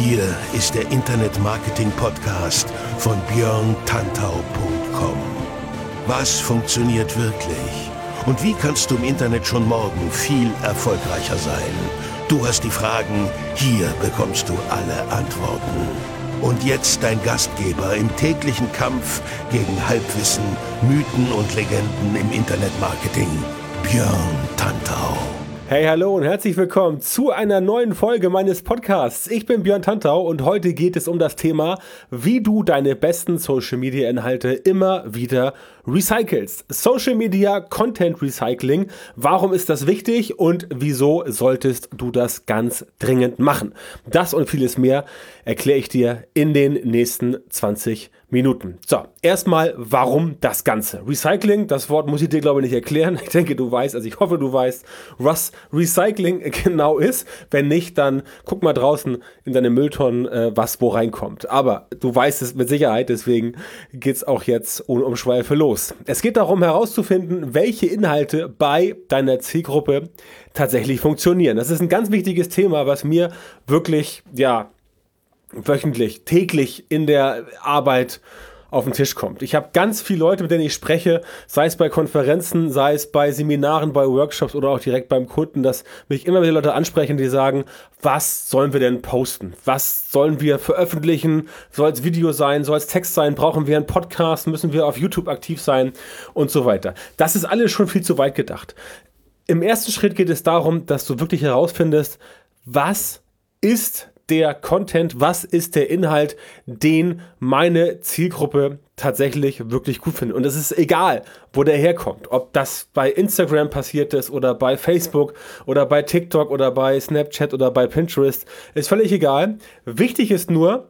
Hier ist der Internet-Marketing-Podcast von björntantau.com. Was funktioniert wirklich? Und wie kannst du im Internet schon morgen viel erfolgreicher sein? Du hast die Fragen, hier bekommst du alle Antworten. Und jetzt dein Gastgeber im täglichen Kampf gegen Halbwissen, Mythen und Legenden im Internetmarketing, Björn Tantau. Hey, hallo und herzlich willkommen zu einer neuen Folge meines Podcasts. Ich bin Björn Tantau und heute geht es um das Thema, wie du deine besten Social Media Inhalte immer wieder recycelst. Social Media Content Recycling. Warum ist das wichtig und wieso solltest du das ganz dringend machen? Das und vieles mehr erkläre ich dir in den nächsten 20 Minuten. So, erstmal, warum das Ganze? Recycling, das Wort muss ich dir, glaube ich, nicht erklären. Ich denke, du weißt, also ich hoffe, du weißt, was Recycling genau ist. Wenn nicht, dann guck mal draußen in deine Mülltonnen, was wo reinkommt. Aber du weißt es mit Sicherheit, deswegen geht es auch jetzt ohne Umschweife los. Es geht darum herauszufinden, welche Inhalte bei deiner Zielgruppe tatsächlich funktionieren. Das ist ein ganz wichtiges Thema, was mir wirklich, wöchentlich, täglich in der Arbeit auf den Tisch kommt. Ich habe ganz viele Leute, mit denen ich spreche, sei es bei Konferenzen, sei es bei Seminaren, bei Workshops oder auch direkt beim Kunden, dass mich immer wieder Leute ansprechen, die sagen, was sollen wir denn posten? Was sollen wir veröffentlichen? Soll es Video sein? Soll es Text sein? Brauchen wir einen Podcast? Müssen wir auf YouTube aktiv sein? Und so weiter. Das ist alles schon viel zu weit gedacht. Im ersten Schritt geht es darum, dass du wirklich herausfindest, was ist der Content, was ist der Inhalt, den meine Zielgruppe tatsächlich wirklich gut findet. Und es ist egal, wo der herkommt. Ob das bei Instagram passiert ist oder bei Facebook oder bei TikTok oder bei Snapchat oder bei Pinterest, ist völlig egal. Wichtig ist nur,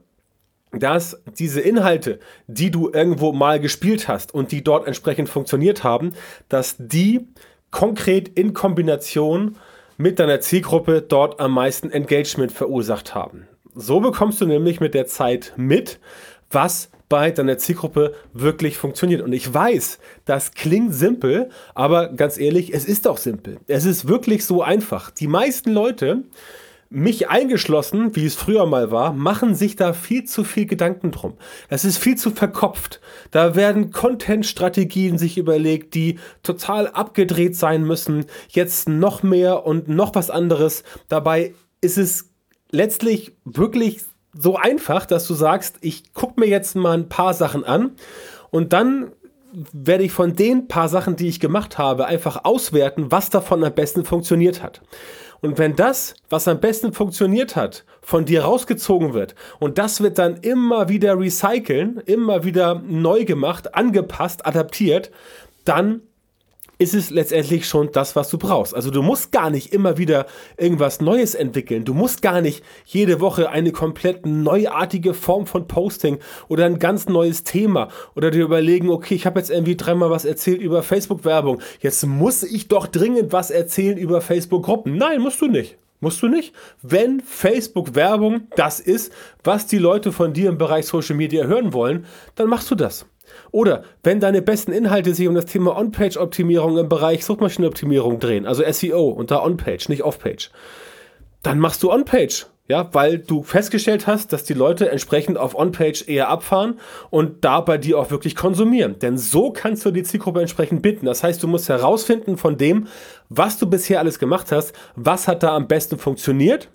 dass diese Inhalte, die du irgendwo mal gespielt hast und die dort entsprechend funktioniert haben, dass die konkret in Kombination mit deiner Zielgruppe dort am meisten Engagement verursacht haben. So bekommst du nämlich mit der Zeit mit, was bei deiner Zielgruppe wirklich funktioniert. Und ich weiß, das klingt simpel, aber ganz ehrlich, es ist auch simpel. Es ist wirklich so einfach. Die meisten Leute, mich eingeschlossen, wie es früher mal war, machen sich da viel zu viel Gedanken drum. Das ist viel zu verkopft. Da werden Content-Strategien sich überlegt, die total abgedreht sein müssen. Jetzt noch mehr und noch was anderes. Dabei ist es letztlich wirklich so einfach, dass du sagst, ich gucke mir jetzt mal ein paar Sachen an und dann werde ich von den paar Sachen, die ich gemacht habe, einfach auswerten, was davon am besten funktioniert hat. Und wenn das, was am besten funktioniert hat, von dir rausgezogen wird und das wird dann immer wieder recyceln, immer wieder neu gemacht, angepasst, adaptiert, dann ist es letztendlich schon das, was du brauchst. Also du musst gar nicht immer wieder irgendwas Neues entwickeln. Du musst gar nicht jede Woche eine komplett neuartige Form von Posting oder ein ganz neues Thema oder dir überlegen, okay, ich habe jetzt irgendwie 3-mal was erzählt über Facebook-Werbung. Jetzt muss ich doch dringend was erzählen über Facebook-Gruppen. Nein, musst du nicht. Musst du nicht? Wenn Facebook-Werbung das ist, was die Leute von dir im Bereich Social Media hören wollen, dann machst du das. Oder wenn deine besten Inhalte sich um das Thema On-Page-Optimierung im Bereich Suchmaschinenoptimierung drehen, also SEO unter On-Page, nicht Off-Page, dann machst du On-Page, ja, weil du festgestellt hast, dass die Leute entsprechend auf On-Page eher abfahren und da bei dir auch wirklich konsumieren. Denn so kannst du die Zielgruppe entsprechend binden. Das heißt, du musst herausfinden von dem, was du bisher alles gemacht hast, was hat da am besten funktioniert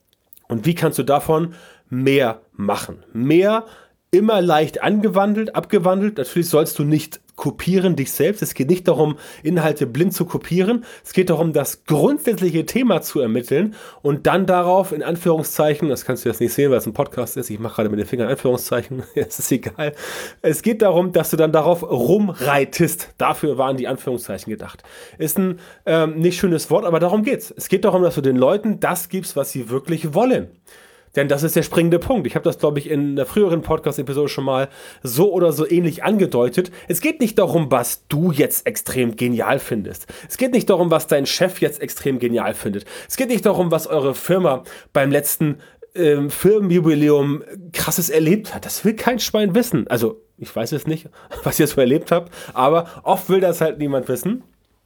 und wie kannst du davon mehr machen. Mehr immer leicht abgewandelt. Natürlich sollst du nicht kopieren dich selbst. Es geht nicht darum, Inhalte blind zu kopieren. Es geht darum, das grundsätzliche Thema zu ermitteln und dann darauf, in Anführungszeichen, das kannst du jetzt nicht sehen, weil es ein Podcast ist, ich mache gerade mit den Fingern Anführungszeichen, es ist egal. Es geht darum, dass du dann darauf rumreitest. Dafür waren die Anführungszeichen gedacht. Ist ein nicht schönes Wort, aber darum geht's. Es geht darum, dass du den Leuten das gibst, was sie wirklich wollen. Denn das ist der springende Punkt. Ich habe das, glaube ich, in der früheren Podcast-Episode schon mal so oder so ähnlich angedeutet. Es geht nicht darum, was du jetzt extrem genial findest. Es geht nicht darum, was dein Chef jetzt extrem genial findet. Es geht nicht darum, was eure Firma beim letzten Firmenjubiläum krasses erlebt hat. Das will kein Schwein wissen. Also, ich weiß es nicht, was ihr so erlebt habt, aber oft will das halt niemand wissen.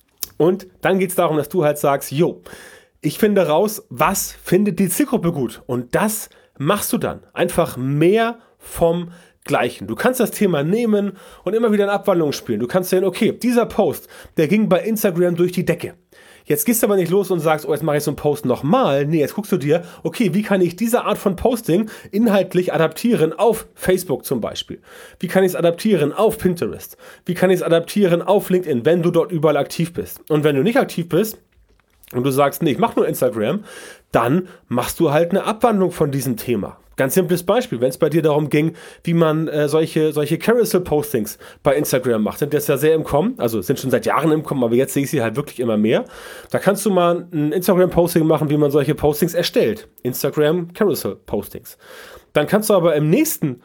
Und dann geht es darum, dass du halt sagst, ich finde raus, was findet die Zielgruppe gut. Und das machst du dann? Einfach mehr vom Gleichen. Du kannst das Thema nehmen und immer wieder in Abwandlung spielen. Du kannst sehen, okay, dieser Post, der ging bei Instagram durch die Decke. Jetzt gehst du aber nicht los und sagst, oh, jetzt mache ich so einen Post nochmal. Nee, jetzt guckst du dir, okay, wie kann ich diese Art von Posting inhaltlich adaptieren auf Facebook zum Beispiel? Wie kann ich es adaptieren auf Pinterest? Wie kann ich es adaptieren auf LinkedIn, wenn du dort überall aktiv bist? Und wenn du nicht aktiv bist und du sagst, nee, ich mache nur Instagram, dann machst du halt eine Abwandlung von diesem Thema. Ganz simples Beispiel, wenn es bei dir darum ging, wie man solche Carousel-Postings bei Instagram macht, sind das ja sehr im Kommen, also sind schon seit Jahren im Kommen, aber jetzt sehe ich sie halt wirklich immer mehr. Da kannst du mal ein Instagram-Posting machen, wie man solche Postings erstellt. Instagram Carousel-Postings. Dann kannst du aber im nächsten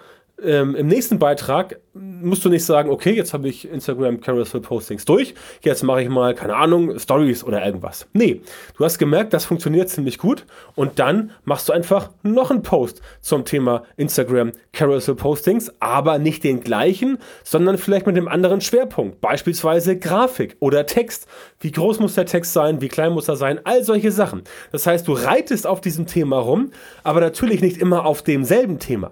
Beitrag musst du nicht sagen, okay, jetzt habe ich Instagram Carousel Postings durch, jetzt mache ich mal, keine Ahnung, Stories oder irgendwas. Nee, du hast gemerkt, das funktioniert ziemlich gut und dann machst du einfach noch einen Post zum Thema Instagram Carousel Postings, aber nicht den gleichen, sondern vielleicht mit einem anderen Schwerpunkt, beispielsweise Grafik oder Text. Wie groß muss der Text sein, wie klein muss er sein, all solche Sachen. Das heißt, du reitest auf diesem Thema rum, aber natürlich nicht immer auf demselben Thema,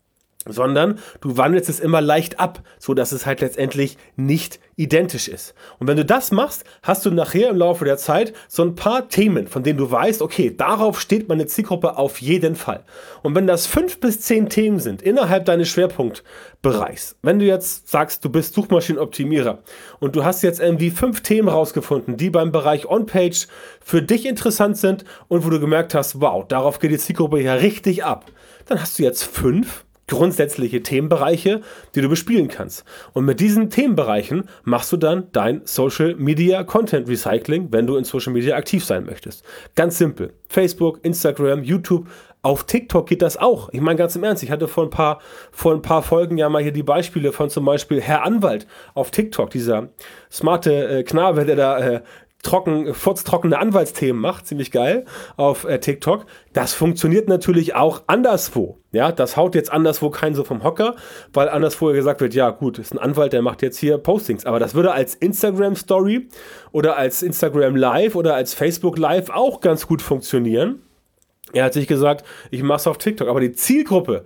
sondern du wandelst es immer leicht ab, so dass es halt letztendlich nicht identisch ist. Und wenn du das machst, hast du nachher im Laufe der Zeit so ein paar Themen, von denen du weißt, okay, darauf steht meine Zielgruppe auf jeden Fall. Und wenn das 5 bis 10 Themen sind innerhalb deines Schwerpunktbereichs, wenn du jetzt sagst, du bist Suchmaschinenoptimierer und du hast jetzt irgendwie 5 Themen rausgefunden, die beim Bereich On-Page für dich interessant sind und wo du gemerkt hast, wow, darauf geht die Zielgruppe ja richtig ab, dann hast du jetzt 5 grundsätzliche Themenbereiche, die du bespielen kannst. Und mit diesen Themenbereichen machst du dann dein Social Media Content Recycling, wenn du in Social Media aktiv sein möchtest. Ganz simpel. Facebook, Instagram, YouTube. Auf TikTok geht das auch. Ich meine ganz im Ernst, ich hatte vor ein paar Folgen ja mal hier die Beispiele von zum Beispiel Herr Anwalt auf TikTok, dieser smarte Knabe, der da furztrockene Anwaltsthemen macht, ziemlich geil, auf TikTok. Das funktioniert natürlich auch anderswo. Ja, das haut jetzt anderswo keinen so vom Hocker, weil anderswo gesagt wird, ja gut, ist ein Anwalt, der macht jetzt hier Postings. Aber das würde als Instagram-Story oder als Instagram Live oder als Facebook Live auch ganz gut funktionieren. Er hat sich gesagt, ich mache es auf TikTok, aber die Zielgruppe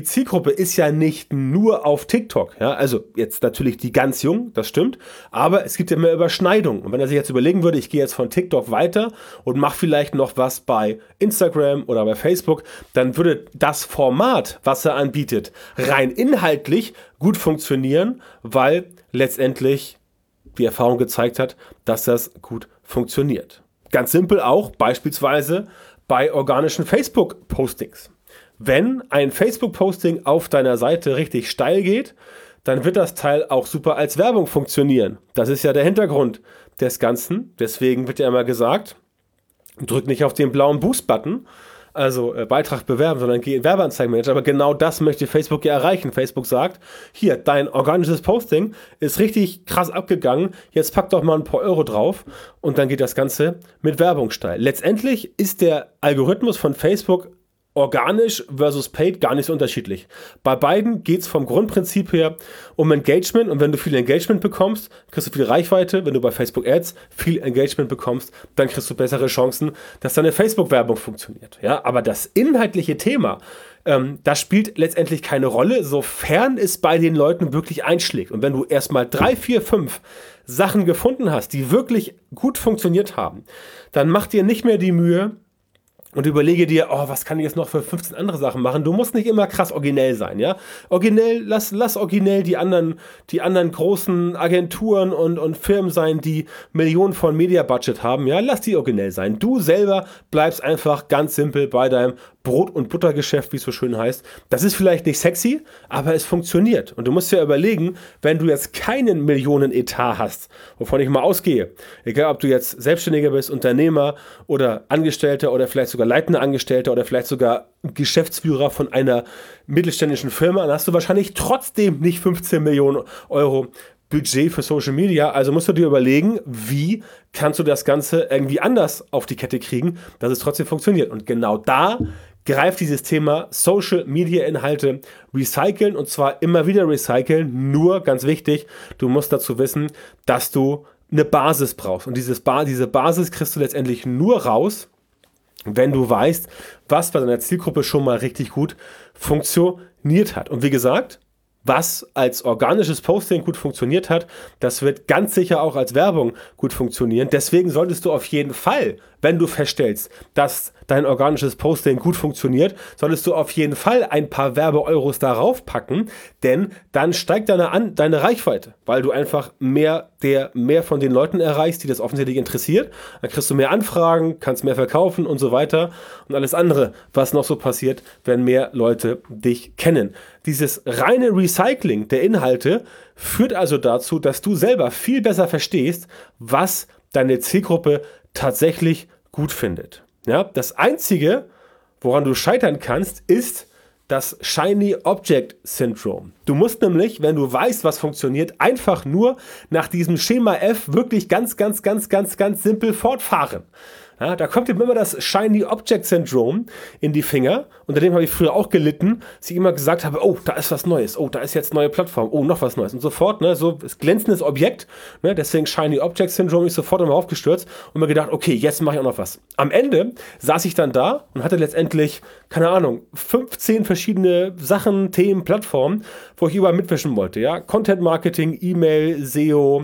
ist ja nicht nur auf TikTok. Ja? Also jetzt natürlich die ganz Jungen, das stimmt, aber es gibt ja mehr Überschneidungen. Und wenn er sich jetzt überlegen würde, ich gehe jetzt von TikTok weiter und mache vielleicht noch was bei Instagram oder bei Facebook, dann würde das Format, was er anbietet, rein inhaltlich gut funktionieren, weil letztendlich die Erfahrung gezeigt hat, dass das gut funktioniert. Ganz simpel auch, beispielsweise bei organischen Facebook-Postings. Wenn ein Facebook-Posting auf deiner Seite richtig steil geht, dann wird das Teil auch super als Werbung funktionieren. Das ist ja der Hintergrund des Ganzen. Deswegen wird ja immer gesagt, drück nicht auf den blauen Boost-Button, also Beitrag bewerben, sondern geh in Werbeanzeigenmanager. Aber genau das möchte Facebook ja erreichen. Facebook sagt, hier, dein organisches Posting ist richtig krass abgegangen, jetzt pack doch mal ein paar Euro drauf und dann geht das Ganze mit Werbung steil. Letztendlich ist der Algorithmus von Facebook organisch versus paid gar nicht so unterschiedlich. Bei beiden geht es vom Grundprinzip her um Engagement und wenn du viel Engagement bekommst, kriegst du viel Reichweite. Wenn du bei Facebook Ads viel Engagement bekommst, dann kriegst du bessere Chancen, dass deine Facebook-Werbung funktioniert. Ja, aber das inhaltliche Thema, das spielt letztendlich keine Rolle, sofern es bei den Leuten wirklich einschlägt. Und wenn du erstmal 3, 4, 5 Sachen gefunden hast, die wirklich gut funktioniert haben, dann mach dir nicht mehr die Mühe, und überlege dir, oh, was kann ich jetzt noch für 15 andere Sachen machen? Du musst nicht immer krass originell sein, ja? Originell, lass originell die anderen großen Agenturen und Firmen sein, die Millionen von Media-Budget haben, ja? Lass die originell sein. Du selber bleibst einfach ganz simpel bei deinem Brot- und Buttergeschäft, wie es so schön heißt. Das ist vielleicht nicht sexy, aber es funktioniert. Und du musst dir überlegen, wenn du jetzt keinen Millionen-Etat hast, wovon ich mal ausgehe, egal ob du jetzt Selbstständiger bist, Unternehmer oder Angestellter oder vielleicht sogar leitender Angestellter oder vielleicht sogar Geschäftsführer von einer mittelständischen Firma, dann hast du wahrscheinlich trotzdem nicht 15 Millionen Euro Budget für Social Media, also musst du dir überlegen, wie kannst du das Ganze irgendwie anders auf die Kette kriegen, dass es trotzdem funktioniert. Und genau da greift dieses Thema Social Media Inhalte recyceln und zwar immer wieder recyceln. Nur, ganz wichtig, du musst dazu wissen, dass du eine Basis brauchst. Und diese Basis kriegst du letztendlich nur raus, wenn du weißt, was bei deiner Zielgruppe schon mal richtig gut funktioniert hat. Und wie gesagt, was als organisches Posting gut funktioniert hat, das wird ganz sicher auch als Werbung gut funktionieren. Deswegen solltest du auf jeden Fall, wenn du feststellst, dass dein organisches Posting gut funktioniert, solltest du auf jeden Fall ein paar Werbe-Euros darauf packen, denn dann steigt deine Reichweite, weil du einfach mehr von den Leuten erreichst, die das offensichtlich interessiert. Dann kriegst du mehr Anfragen, kannst mehr verkaufen und so weiter und alles andere, was noch so passiert, wenn mehr Leute dich kennen. Dieses reine Recycling der Inhalte führt also dazu, dass du selber viel besser verstehst, was deine Zielgruppe tatsächlich gut findet. Ja, das Einzige, woran du scheitern kannst, ist das Shiny Object Syndrome. Du musst nämlich, wenn du weißt, was funktioniert, einfach nur nach diesem Schema F wirklich ganz simpel fortfahren. Ja, da kommt ihm immer das Shiny Object Syndrome in die Finger. Unter dem habe ich früher auch gelitten, dass ich immer gesagt habe, oh, da ist was Neues, oh, da ist jetzt neue Plattform, oh, noch was Neues und sofort, ne, so das glänzendes Objekt, ne, deswegen Shiny Object Syndrome, ist sofort immer aufgestürzt und mir gedacht, okay, jetzt mache ich auch noch was. Am Ende saß ich dann da und hatte letztendlich, keine Ahnung, 15 verschiedene Sachen, Themen, Plattformen, wo ich überall mitwischen wollte, ja, Content Marketing, E-Mail, SEO,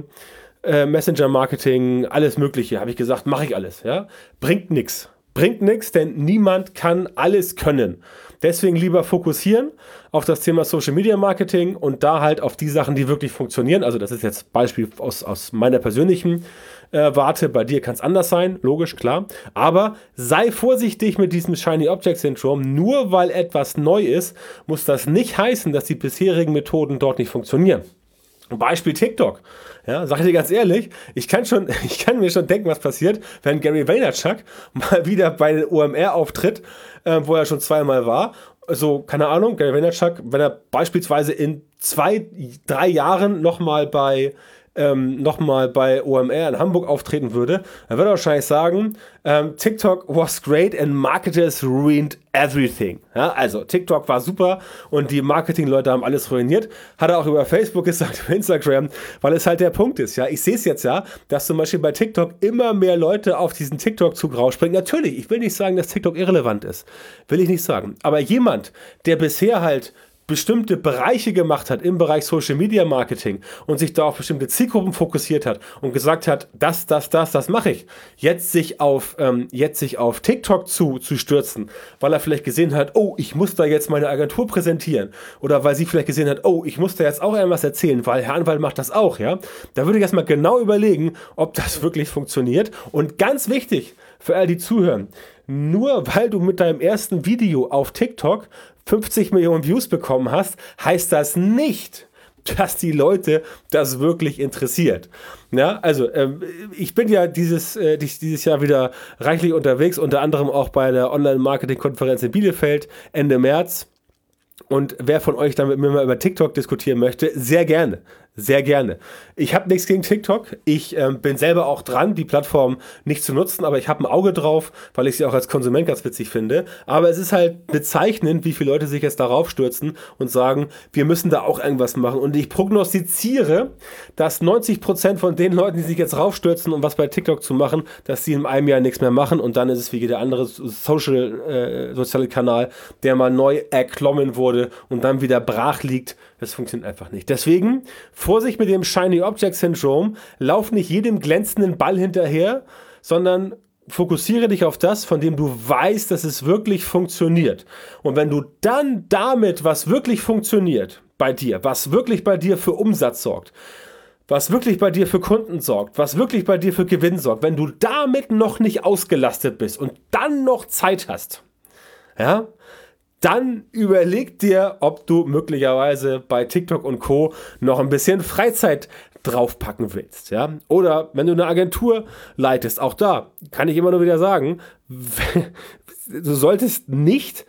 Messenger-Marketing, alles Mögliche, habe ich gesagt, mache ich alles. Ja? Bringt nichts, denn niemand kann alles können. Deswegen lieber fokussieren auf das Thema Social Media Marketing und da halt auf die Sachen, die wirklich funktionieren. Also das ist jetzt Beispiel aus meiner persönlichen Warte. Bei dir kann es anders sein, logisch, klar. Aber sei vorsichtig mit diesem Shiny Object Syndrome. Nur weil etwas neu ist, muss das nicht heißen, dass die bisherigen Methoden dort nicht funktionieren. Beispiel TikTok. Ja, sag ich dir ganz ehrlich, ich kann mir schon denken, was passiert, wenn Gary Vaynerchuk mal wieder bei den OMR auftritt, wo er schon zweimal war. So, keine Ahnung, Gary Vaynerchuk, wenn er beispielsweise in 2-3 Jahren nochmal bei OMR in Hamburg auftreten würde, dann würde er wahrscheinlich sagen, TikTok was great and marketers ruined everything. Ja, also TikTok war super und die Marketingleute haben alles ruiniert. Hat er auch über Facebook gesagt, über Instagram, weil es halt der Punkt ist. Ja, ich sehe es jetzt ja, dass zum Beispiel bei TikTok immer mehr Leute auf diesen TikTok-Zug rausspringen. Natürlich, ich will nicht sagen, dass TikTok irrelevant ist. Will ich nicht sagen. Aber jemand, der bisher halt bestimmte Bereiche gemacht hat im Bereich Social Media Marketing und sich da auf bestimmte Zielgruppen fokussiert hat und gesagt hat, das mache ich. Jetzt sich auf TikTok zu stürzen, weil er vielleicht gesehen hat, oh, ich muss da jetzt meine Agentur präsentieren oder weil sie vielleicht gesehen hat, oh, ich muss da jetzt auch irgendwas erzählen, weil Herr Anwalt macht das auch, ja. Da würde ich erstmal genau überlegen, ob das wirklich funktioniert und ganz wichtig für all die zuhören, nur weil du mit deinem ersten Video auf TikTok 50 Millionen Views bekommen hast, heißt das nicht, dass die Leute das wirklich interessiert. Ja, also ich bin ja dieses Jahr wieder reichlich unterwegs, unter anderem auch bei der Online-Marketing-Konferenz in Bielefeld Ende März. Und wer von euch dann mit mir mal über TikTok diskutieren möchte, sehr gerne. Sehr gerne. Ich habe nichts gegen TikTok. Ich bin selber auch dran, die Plattform nicht zu nutzen, aber ich habe ein Auge drauf, weil ich sie auch als Konsument ganz witzig finde. Aber es ist halt bezeichnend, wie viele Leute sich jetzt darauf stürzen und sagen, wir müssen da auch irgendwas machen. Und ich prognostiziere, dass 90% von den Leuten, die sich jetzt raufstürzen, um was bei TikTok zu machen, dass sie in einem Jahr nichts mehr machen und dann ist es wie jeder andere soziale Kanal, der mal neu erklommen wurde und dann wieder brach liegt. Das funktioniert einfach nicht. Deswegen Vorsicht mit dem Shiny Object Syndrome. Lauf nicht jedem glänzenden Ball hinterher, sondern fokussiere dich auf das, von dem du weißt, dass es wirklich funktioniert. Und wenn du dann damit, was wirklich funktioniert bei dir, was wirklich bei dir für Umsatz sorgt, was wirklich bei dir für Kunden sorgt, was wirklich bei dir für Gewinn sorgt, wenn du damit noch nicht ausgelastet bist und dann noch Zeit hast, ja, dann überleg dir, ob du möglicherweise bei TikTok und Co. noch ein bisschen Freizeit draufpacken willst. Ja? Oder wenn du eine Agentur leitest, auch da kann ich immer nur wieder sagen, du solltest nicht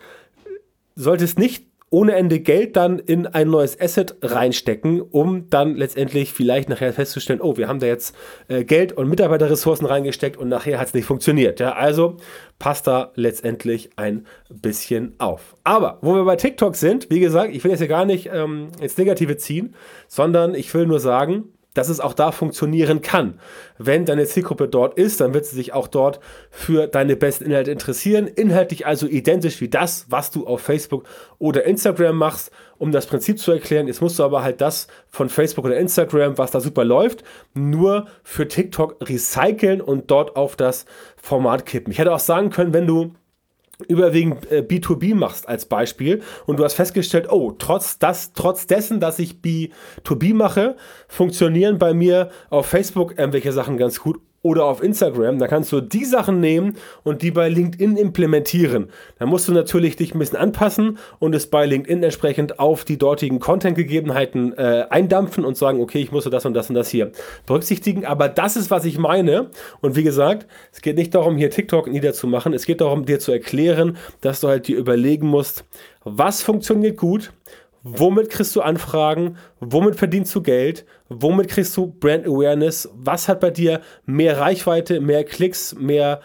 ohne Ende Geld dann in ein neues Asset reinstecken, um dann letztendlich vielleicht nachher festzustellen, oh, wir haben da jetzt Geld und Mitarbeiterressourcen reingesteckt und nachher hat es nicht funktioniert. Ja, also passt da letztendlich ein bisschen auf. Aber wo wir bei TikTok sind, wie gesagt, ich will jetzt hier gar nicht ins Negative ziehen, sondern ich will nur sagen, dass es auch da funktionieren kann. Wenn deine Zielgruppe dort ist, dann wird sie sich auch dort für deine besten Inhalte interessieren. Inhaltlich also identisch wie das, was du auf Facebook oder Instagram machst. Um das Prinzip zu erklären, jetzt musst du aber halt das von Facebook oder Instagram, was da super läuft, nur für TikTok recyceln und dort auf das Format kippen. Ich hätte auch sagen können, wenn du überwiegend B2B machst als Beispiel und du hast festgestellt, oh, trotz dessen, dass ich B2B mache, funktionieren bei mir auf Facebook irgendwelche Sachen ganz gut oder auf Instagram, da kannst du die Sachen nehmen und die bei LinkedIn implementieren. Da musst du natürlich dich ein bisschen anpassen und es bei LinkedIn entsprechend auf die dortigen Content-Gegebenheiten eindampfen und sagen, okay, ich muss das und das und das hier berücksichtigen. Aber das ist, was ich meine. Und wie gesagt, es geht nicht darum, hier TikTok niederzumachen. Es geht darum, dir zu erklären, dass du halt dir überlegen musst, was funktioniert gut, womit kriegst du Anfragen, womit verdienst du Geld, womit kriegst du Brand Awareness, was hat bei dir mehr Reichweite, mehr Klicks, mehr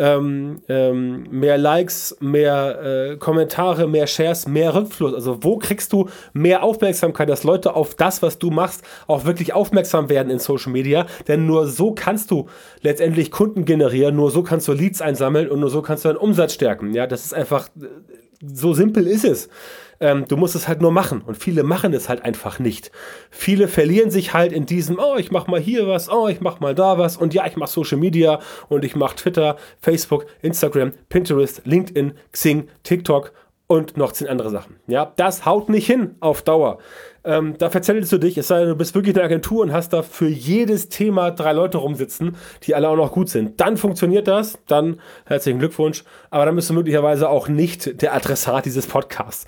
Likes, mehr Kommentare, mehr Shares, mehr Rückfluss. Also wo kriegst du mehr Aufmerksamkeit, dass Leute auf das, was du machst, auch wirklich aufmerksam werden in Social Media. Denn nur so kannst du letztendlich Kunden generieren, nur so kannst du Leads einsammeln und nur so kannst du deinen Umsatz stärken. Ja, das ist einfach, so simpel ist es. Du musst es halt nur machen und viele machen es halt einfach nicht. Viele verlieren sich halt in diesem, oh, ich mach mal hier was, oh, ich mach mal da was und ja, ich mach Social Media und ich mach Twitter, Facebook, Instagram, Pinterest, LinkedIn, Xing, TikTok und noch 10 andere Sachen. Ja, das haut nicht hin auf Dauer. Da verzettelst du dich, es sei denn, du bist wirklich eine Agentur und hast da für jedes Thema 3 Leute rumsitzen, die alle auch noch gut sind. Dann funktioniert das, dann herzlichen Glückwunsch, aber dann bist du möglicherweise auch nicht der Adressat dieses Podcasts.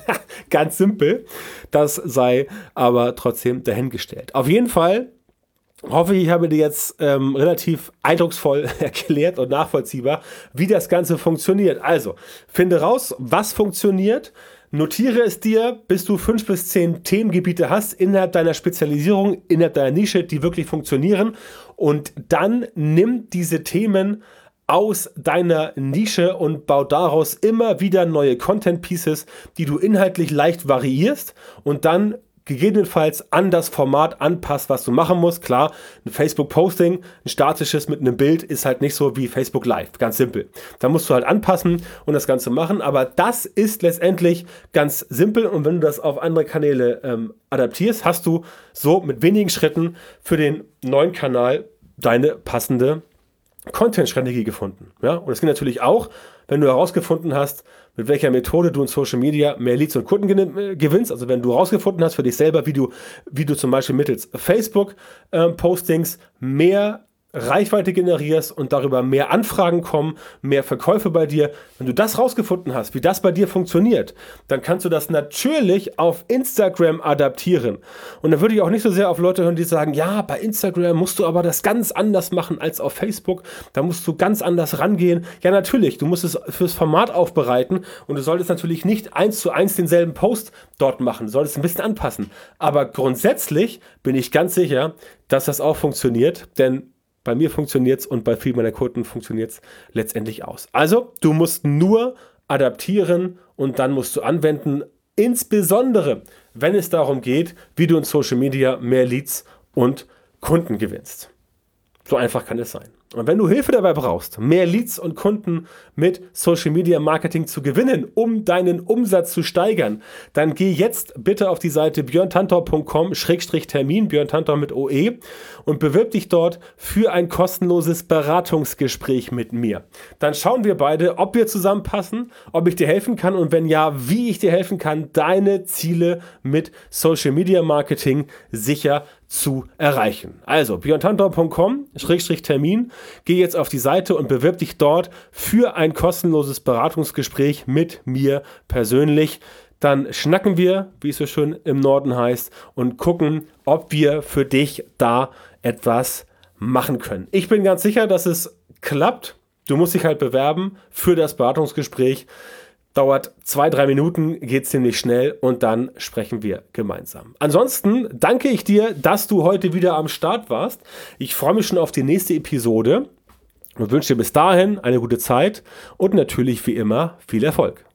Ganz simpel, das sei aber trotzdem dahingestellt. Auf jeden Fall hoffe ich, habe dir jetzt relativ eindrucksvoll erklärt und nachvollziehbar, wie das Ganze funktioniert. Also, finde raus, was funktioniert, notiere es dir, bis du 5 bis 10 Themengebiete hast innerhalb deiner Spezialisierung, innerhalb deiner Nische, die wirklich funktionieren und dann nimm diese Themen aus deiner Nische und bau daraus immer wieder neue Content Pieces, die du inhaltlich leicht variierst und dann gegebenenfalls an das Format anpasst, was du machen musst. Klar, ein Facebook-Posting, ein statisches mit einem Bild ist halt nicht so wie Facebook Live, ganz simpel. Da musst du halt anpassen und das Ganze machen, aber das ist letztendlich ganz simpel und wenn du das auf andere Kanäle adaptierst, hast du so mit wenigen Schritten für den neuen Kanal deine passende Content-Strategie gefunden. Ja? Und das geht natürlich auch, wenn du herausgefunden hast, mit welcher Methode du in Social Media mehr Leads und Kunden gewinnst. Also wenn du herausgefunden hast für dich selber, wie du zum Beispiel mittels Facebook-Postings mehr Reichweite generierst und darüber mehr Anfragen kommen, mehr Verkäufe bei dir. Wenn du das rausgefunden hast, wie das bei dir funktioniert, dann kannst du das natürlich auf Instagram adaptieren. Und dann würde ich auch nicht so sehr auf Leute hören, die sagen, ja, bei Instagram musst du aber das ganz anders machen als auf Facebook. Da musst du ganz anders rangehen. Ja, natürlich, du musst es fürs Format aufbereiten und du solltest natürlich nicht 1:1 denselben Post dort machen. Du solltest ein bisschen anpassen. Aber grundsätzlich bin ich ganz sicher, dass das auch funktioniert, denn bei mir funktioniert es und bei vielen meiner Kunden funktioniert es letztendlich aus. Also, du musst nur adaptieren und dann musst du anwenden, insbesondere wenn es darum geht, wie du in Social Media mehr Leads und Kunden gewinnst. So einfach kann es sein. Und wenn du Hilfe dabei brauchst, mehr Leads und Kunden mit Social Media Marketing zu gewinnen, um deinen Umsatz zu steigern, dann geh jetzt bitte auf die Seite björntantor.com/Termin, Björn Tantor mit OE und bewirb dich dort für ein kostenloses Beratungsgespräch mit mir. Dann schauen wir beide, ob wir zusammenpassen, ob ich dir helfen kann und wenn ja, wie ich dir helfen kann, deine Ziele mit Social Media Marketing sicher zu erreichen. Also björntantor.com/Termin, geh jetzt auf die Seite und bewirb dich dort für ein kostenloses Beratungsgespräch mit mir persönlich. Dann schnacken wir, wie es so schön im Norden heißt, und gucken, ob wir für dich da etwas machen können. Ich bin ganz sicher, dass es klappt. Du musst dich halt bewerben für das Beratungsgespräch. Dauert 2-3 Minuten, geht ziemlich schnell und dann sprechen wir gemeinsam. Ansonsten danke ich dir, dass du heute wieder am Start warst. Ich freue mich schon auf die nächste Episode und wünsche dir bis dahin eine gute Zeit und natürlich wie immer viel Erfolg.